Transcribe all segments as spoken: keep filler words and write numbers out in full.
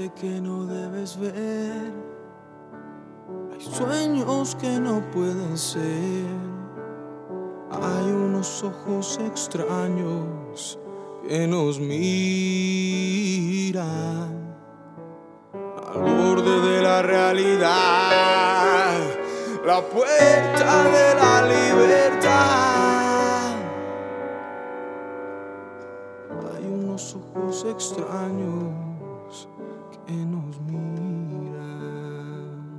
que no debes ver. Hay sueños que no pueden ser. Hay unos ojos extraños que nos miran al borde de la realidad, la puerta de la libertad. Hay unos ojos extraños que nos miran.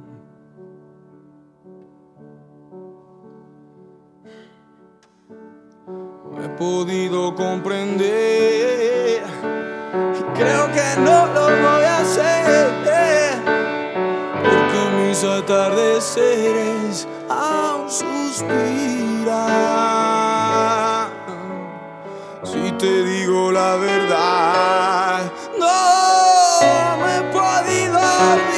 No he podido comprender y creo que no lo voy a hacer, porque mis atardeceres aún suspiran. Si te digo la verdad, no me he podido